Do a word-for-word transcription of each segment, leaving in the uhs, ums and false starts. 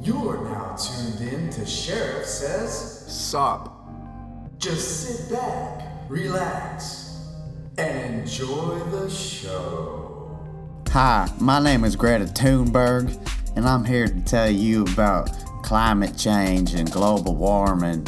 You're now tuned in to Sheriff Says Sup. Just sit back, relax, and enjoy the show. Hi, my name is Greta Thunberg, and I'm here to tell you about climate change and global warming.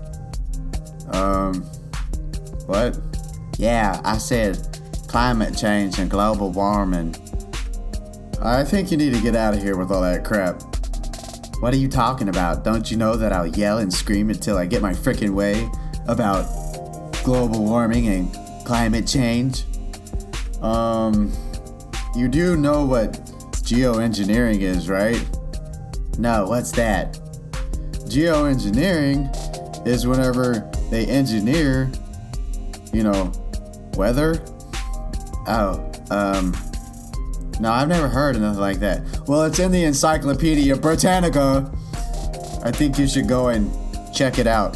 Um, what? Yeah, I said climate change and global warming. I think you need to get out of here with all that crap. What are you talking about? Don't you know that I'll yell and scream until I get my frickin' way about global warming and climate change? Um, you do know what geoengineering is, right? No, what's that? Geoengineering is whenever they engineer, you know, weather. Oh, um, no, I've never heard of nothing like that. Well, it's in the Encyclopedia Britannica. I think you should go and check it out.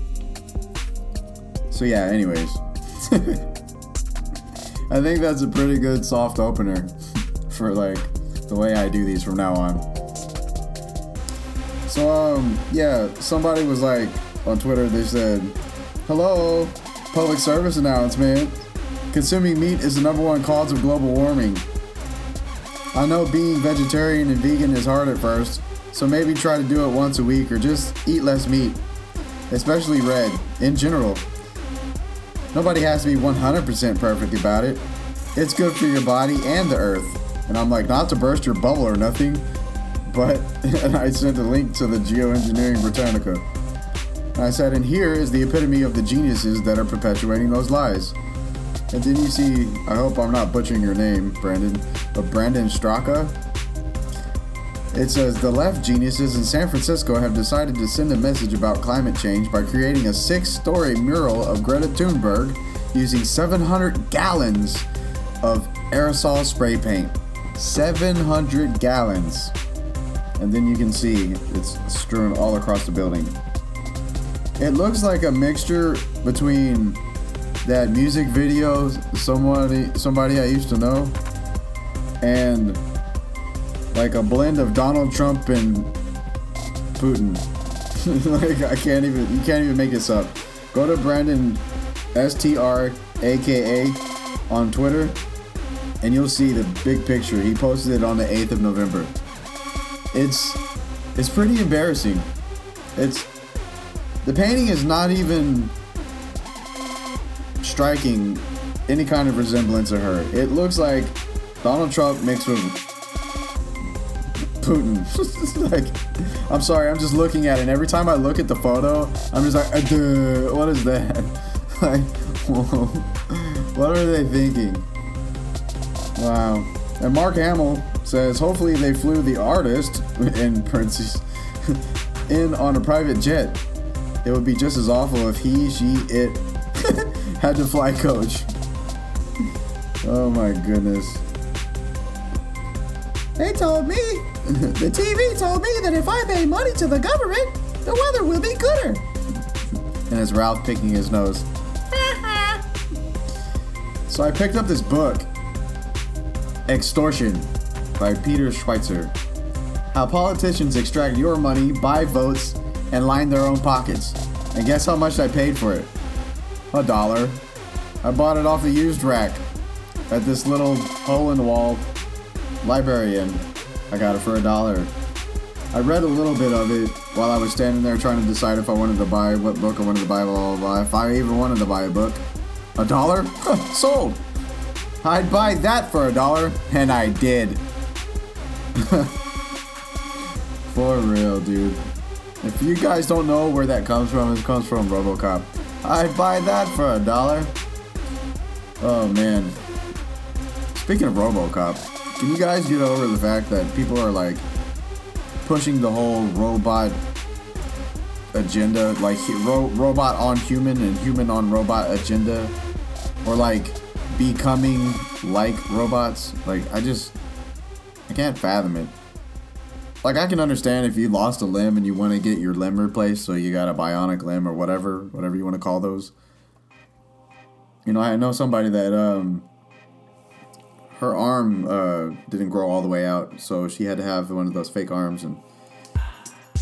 So yeah, anyways. I think that's a pretty good soft opener for like the way I do these from now on. So um yeah, somebody was like on Twitter, they said, "Hello, public service announcement. Consuming meat is the number one cause of global warming. I know being vegetarian and vegan is hard at first, so maybe try to do it once a week or just eat less meat, especially red, in general. Nobody has to be one hundred percent perfect about it. It's good for your body and the earth." And I'm like, not to burst your bubble or nothing, but, and I sent a link to the Geoengineering Britannica. And I said, and here is the epitome of the geniuses that are perpetuating those lies. And then you see, I hope I'm not butchering your name, Brandon, but Brandon Straka. It says, the left geniuses in San Francisco have decided to send a message about climate change by creating a six-story mural of Greta Thunberg using seven hundred gallons of aerosol spray paint. seven hundred gallons. And then you can see it's strewn all across the building. It looks like a mixture between that music video somebody somebody I used to know and like a blend of Donald Trump and Putin. Like I can't even you can't even make this up. Go to Brandon S T R A K A on Twitter and you'll see the big picture. He posted it on the eighth of November. It's it's pretty embarrassing. It's the painting is not even striking any kind of resemblance of her. It looks like Donald Trump mixed with Putin. Like, I'm sorry, I'm just looking at it, and every time I look at the photo, I'm just like, duh, what is that? Like, whoa, what are they thinking? Wow. And Mark Hamill says, hopefully they flew the artist, in parentheses, in on a private jet. It would be just as awful if he, she, it had to fly coach. Oh my goodness. They told me, the T V told me that if I pay money to the government, the weather will be gooder. And it's Ralph picking his nose. So I picked up this book, Extortion, by Peter Schweitzer. How politicians extract your money, buy votes, and line their own pockets. And guess how much I paid for it? A dollar. I bought it off the used rack at this little hole-in-the-wall librarian. I got it for a dollar. I read a little bit of it while I was standing there trying to decide if I wanted to buy what book I wanted to buy, blah, blah, blah. If I even wanted to buy a book. A dollar? Sold. I'd buy that for a dollar, and I did. For real, dude. If you guys don't know where that comes from, it comes from RoboCop. I'd buy that for a dollar. Oh, man. Speaking of RoboCop, can you guys get over the fact that people are, like, pushing the whole robot agenda, like, ro- robot on human and human on robot agenda? Or, like, becoming like robots? Like, I just, I can't fathom it. Like, I can understand if you lost a limb and you want to get your limb replaced, so you got a bionic limb or whatever, whatever you want to call those. You know, I know somebody that, um, her arm uh, didn't grow all the way out, so she had to have one of those fake arms, and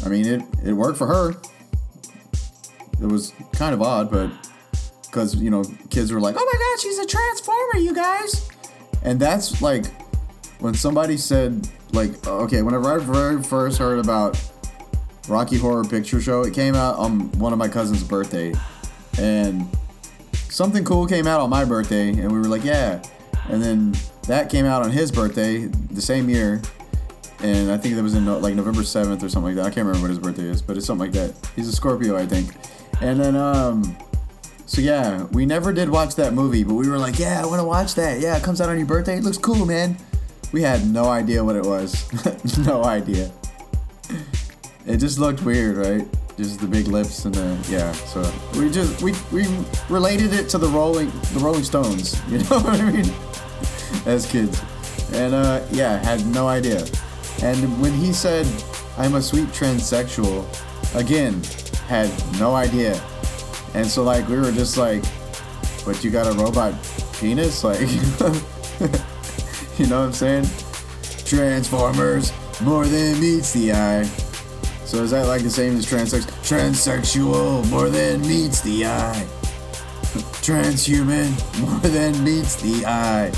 I mean, it, it worked for her. It was kind of odd, but because, you know, kids were like, oh my God, she's a transformer, you guys. And that's like when somebody said, like, okay, whenever I very first heard about Rocky Horror Picture Show, it came out on one of my cousin's birthday. And something cool came out on my birthday, and we were like, yeah. And then that came out on his birthday the same year. And I think that was in like November seventh or something like that. I can't remember what his birthday is, but it's something like that. He's a Scorpio, I think. And then, um, so yeah, we never did watch that movie, but we were like, yeah, I want to watch that. Yeah, it comes out on your birthday. It looks cool, man. We had no idea what it was. No idea. It just looked weird, right? Just the big lips and the, yeah. So we just, we, we related it to the Rolling, the Rolling Stones. You know what I mean? As kids. And, uh, yeah, had no idea. And when he said, I'm a sweet transsexual, again, had no idea. And so, like, we were just like, but you got a robot penis? Like, you know what I'm saying? Transformers, more than meets the eye. So is that like the same as transex? Transsexual, more than meets the eye. Transhuman, more than meets the eye.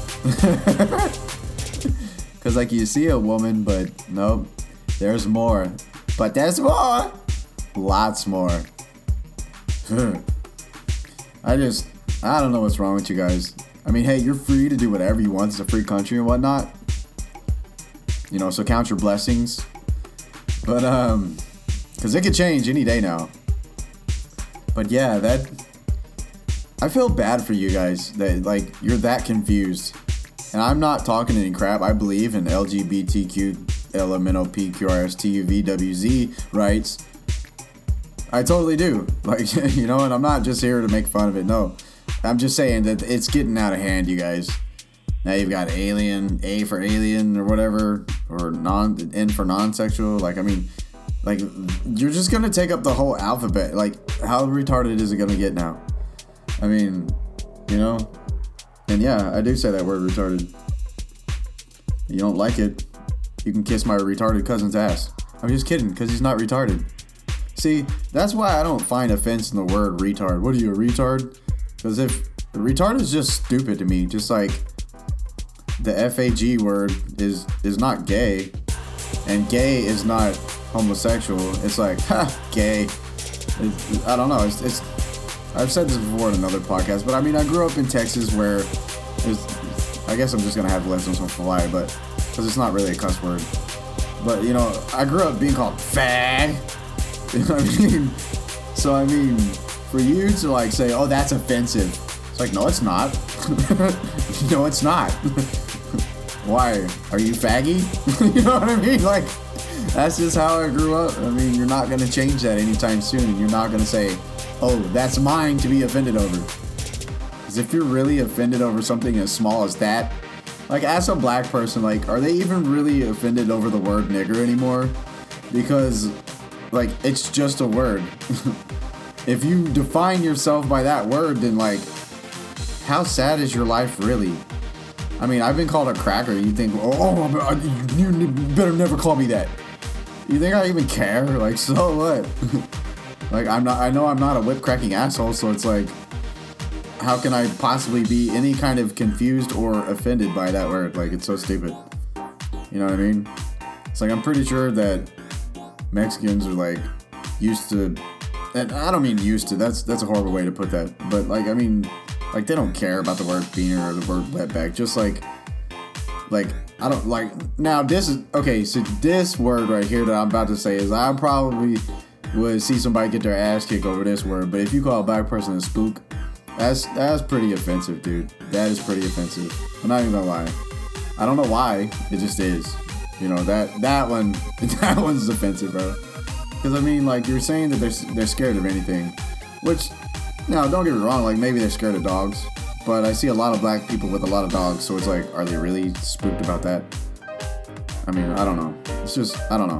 Because, like, you see a woman, but nope, there's more. But there's more. Lots more. I just, I don't know what's wrong with you guys. I mean, hey, you're free to do whatever you want. It's a free country and whatnot. You know, so count your blessings. But, um, because it could change any day now. But yeah, that, I feel bad for you guys that, like, you're that confused. And I'm not talking any crap. I believe in L G B T Q, L M N O P Q R S T U V W Z rights. I totally do. Like, you know, and I'm not just here to make fun of it. No, I'm just saying that it's getting out of hand, you guys. Now you've got alien, A for alien or whatever, or non, N for non-sexual. Like, I mean, like, you're just going to take up the whole alphabet. Like, how retarded is it going to get now? I mean, you know, and yeah, I do say that word retarded. You don't like it, you can kiss my retarded cousin's ass. I'm just kidding, because he's not retarded. See, that's why I don't find offense in the word retard. What are you, a retard? Because if retard is just stupid to me, just like the F A G word is is not gay, and gay is not homosexual. It's like, ha, gay. It, I don't know. It's, it's I've said this before in another podcast, but I mean, I grew up in Texas where it's, I guess I'm just gonna have to let this one fly, but because it's not really a cuss word. But you know, I grew up being called fag. You know what I mean? So I mean, for you to like say, oh, that's offensive. It's like, no, it's not. No, it's not. Why? Are you faggy? You know what I mean? Like, that's just how I grew up. I mean, you're not going to change that anytime soon. And you're not going to say, oh, that's mine to be offended over. Because if you're really offended over something as small as that, like, as a black person, like, are they even really offended over the word nigger anymore? Because, like, it's just a word. If you define yourself by that word, then, like, how sad is your life really? I mean, I've been called a cracker. You think, oh, you better never call me that. You think I even care? Like, so what? Like, I'm not, I know I'm not a whip cracking asshole, so it's like, how can I possibly be any kind of confused or offended by that word? Like, it's so stupid. You know what I mean? It's like, I'm pretty sure that Mexicans are, like, used to, and I don't mean used to, that's that's a horrible way to put that, but, like, I mean, like, they don't care about the word beaner or the word wetback. Just like, like, I don't, like, now this is, okay, so this word right here that I'm about to say is, I probably would see somebody get their ass kicked over this word, but if you call a black person a spook, that's, that's pretty offensive, dude. That is pretty offensive. I'm not even gonna lie. I don't know why, it just is. You know, that, that one, that one's offensive, bro. Because, I mean, like, you're saying that they're, they're scared of anything, which, now, don't get me wrong, like, maybe they're scared of dogs, but I see a lot of black people with a lot of dogs, so it's like, are they really spooked about that? I mean, I don't know. It's just, I don't know.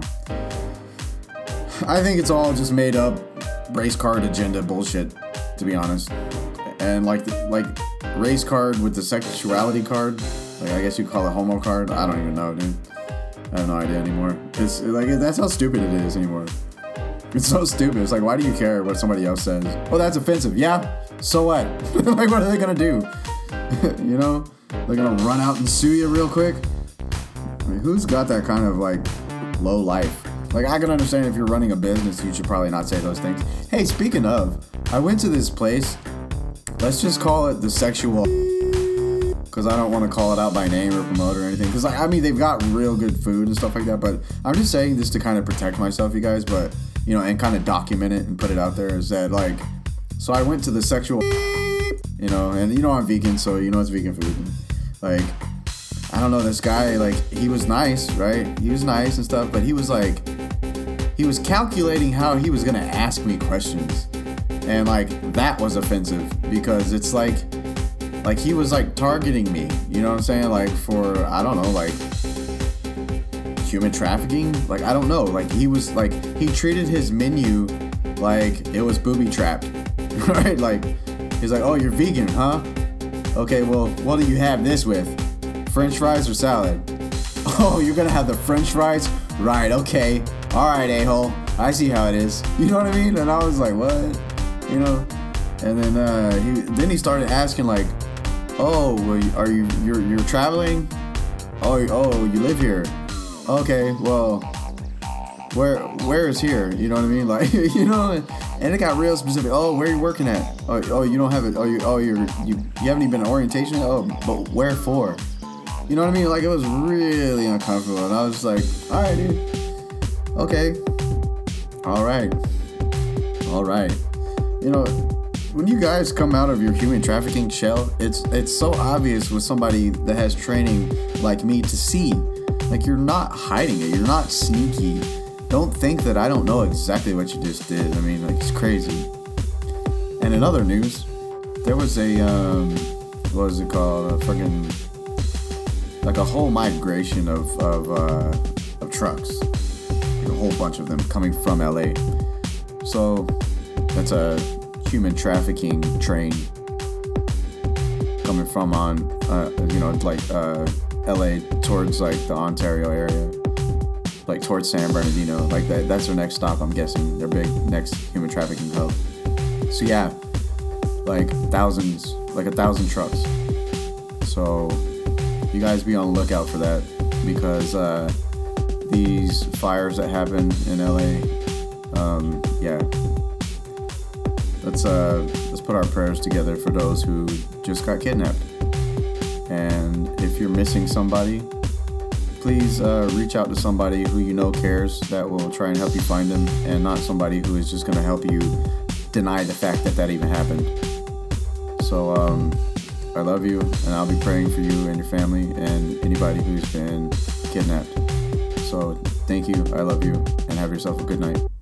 I think it's all just made up race card agenda bullshit, to be honest. And, like, the, like, race card with the sexuality card, like, I guess you call it homo card, I don't even know, dude. I have no idea anymore. It's like that's how stupid it is anymore. It's so stupid. It's like, why do you care what somebody else says? Oh, that's offensive. Yeah. So what? Like, what are they gonna do? You know, they're gonna run out and sue you real quick. I mean, who's got that kind of like low life? Like, I can understand if you're running a business, you should probably not say those things. Hey, speaking of, I went to this place. Let's just call it the sexual, because I don't want to call it out by name or promote or anything. Because I mean, they've got real good food and stuff like that. But I'm just saying this to kind of protect myself, you guys. But you know, and kind of document it and put it out there. Is that like, so I went to the sexual, you know, and you know I'm vegan, so you know it's vegan food. And, like, I don't know, this guy, like, he was nice, right? He was nice and stuff, but he was like, he was calculating how he was gonna ask me questions. And like, that was offensive because it's like, like he was like targeting me, you know what I'm saying? Like for, I don't know, like human trafficking? Like, I don't know. Like he was like, he treated his menu like it was booby trapped, right? Like, he's like, oh, you're vegan, huh? Okay, well, what do you have this with? French fries or salad? Oh, you're gonna have the French fries? Right, okay. Alright, a-hole. I see how it is. You know what I mean? And I was like, what? You know? And then uh, he then he started asking like, oh, well, are you you're you're traveling? Oh, oh, you live here. Okay, well, where where is here? You know what I mean? Like, you know, and it got real specific. Oh, where are you working at? Oh, oh, you don't have it. Oh, you oh you're you you haven't even been to orientation. Oh, but where for? You know what I mean? Like, it was really uncomfortable, and I was like, all right, dude. Okay. All right. All right. You know, when you guys come out of your human trafficking shell, it's it's so obvious with somebody that has training like me to see. Like, you're not hiding it. You're not sneaky. Don't think that I don't know exactly what you just did. I mean, like, it's crazy. And in other news, there was a, um, what is it called? A fucking, like a whole migration of, of, uh, of trucks. Like a whole bunch of them coming from L A. So, that's a human trafficking train coming from on, uh, you know, like, uh, L A towards like the Ontario area, like towards San Bernardino, like that. That's their next stop, I'm guessing. Their big next human trafficking hub. So yeah, like thousands, like a thousand trucks. So you guys be on the lookout for that, because uh, these fires that happen in L A, um, yeah. Let's uh, let's put our prayers together for those who just got kidnapped. And if you're missing somebody, please uh, reach out to somebody who you know cares, that will try and help you find them, and not somebody who is just going to help you deny the fact that that even happened. So um, I love you, and I'll be praying for you and your family and anybody who's been kidnapped. So thank you, I love you, and have yourself a good night.